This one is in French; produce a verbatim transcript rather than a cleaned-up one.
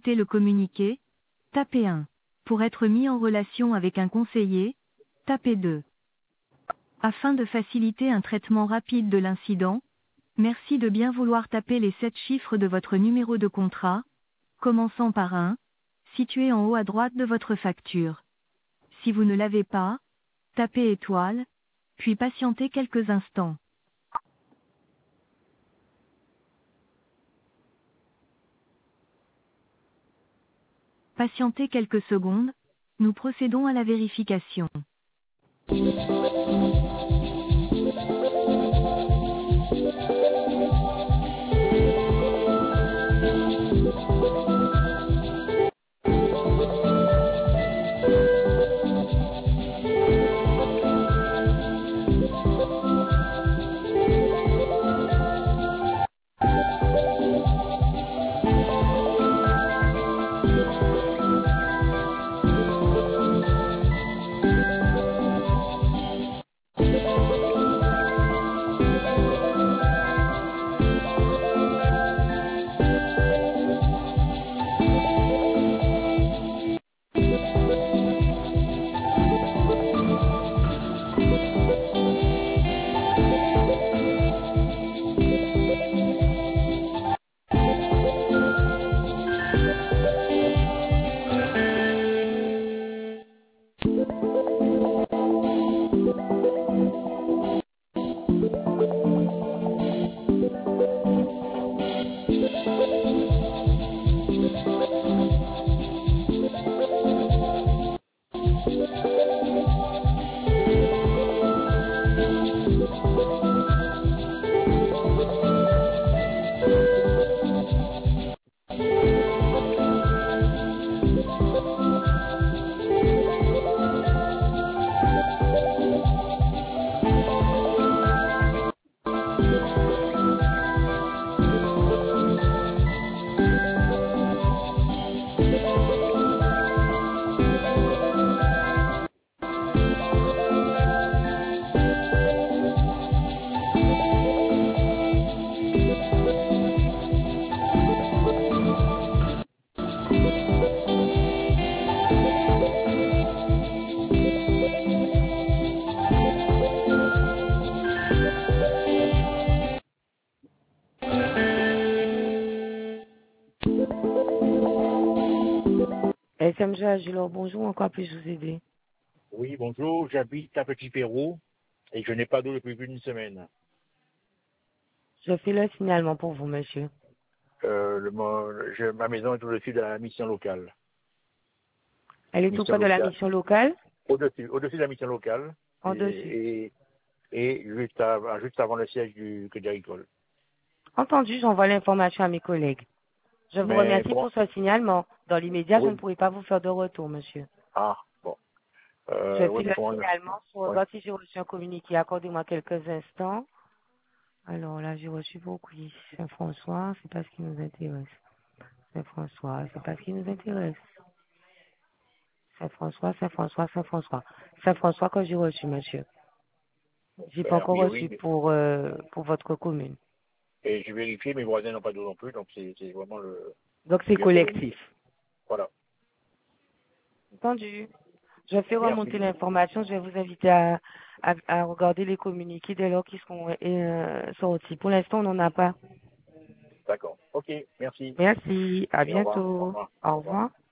écouter le communiqué, tapez un. Pour être mis en relation avec un conseiller, tapez deux. Afin de faciliter un traitement rapide de l'incident, merci de bien vouloir taper les sept chiffres de votre numéro de contrat, commençant par un, situé en haut à droite de votre facture. Si vous ne l'avez pas, tapez étoile, puis patientez quelques instants. Patientez quelques secondes, nous procédons à la vérification. S M G Agilor, bonjour, encore puis vous aider? Oui, bonjour, j'habite à Petit Pérou et je n'ai pas d'eau depuis plus d'une semaine. Je fais le signalement pour vous, monsieur. Euh, le, mo- je- ma maison est au-dessus de la mission locale. Elle est Mission auprès de la locale. mission locale? Au-dessus, au-dessus de la mission locale En et, dessus. et, et juste, avant, juste avant le siège du Crédit Agricole. Entendu, j'envoie l'information à mes collègues. Je vous Mais remercie bon, pour ce signalement. Dans l'immédiat, je ne oui, pourrai pas vous faire de retour, monsieur. ah, bon. Je Euh, fais oui, mais le comment on signalement. Je ouais. regarde si j'ai reçu un communiqué. Accordez-moi quelques instants. Alors là, j'ai reçu beaucoup ici. Saint-François, c'est pas ce qui nous intéresse. Saint-François, c'est pas ce qui nous intéresse. Saint-François, Saint-François, Saint-François. Saint-François que j'ai reçu, monsieur. J'ai pas Ben, a encore reçu priori, pour, euh, pour votre commune. et j'ai vérifié, mes voisins n'ont pas d'eau non plus, donc c'est c'est vraiment le, Donc le c'est lieu colonie. collectif. Voilà. Entendu. Je fais remonter Merci. l'information. Je vais vous inviter à, à, à regarder les communiqués dès lors qu'ils seront euh, sortis. Pour l'instant, on n'en a pas. D'accord. Ok, merci. Merci. À Et au revoir. Au bientôt. revoir. Au Au revoir. revoir.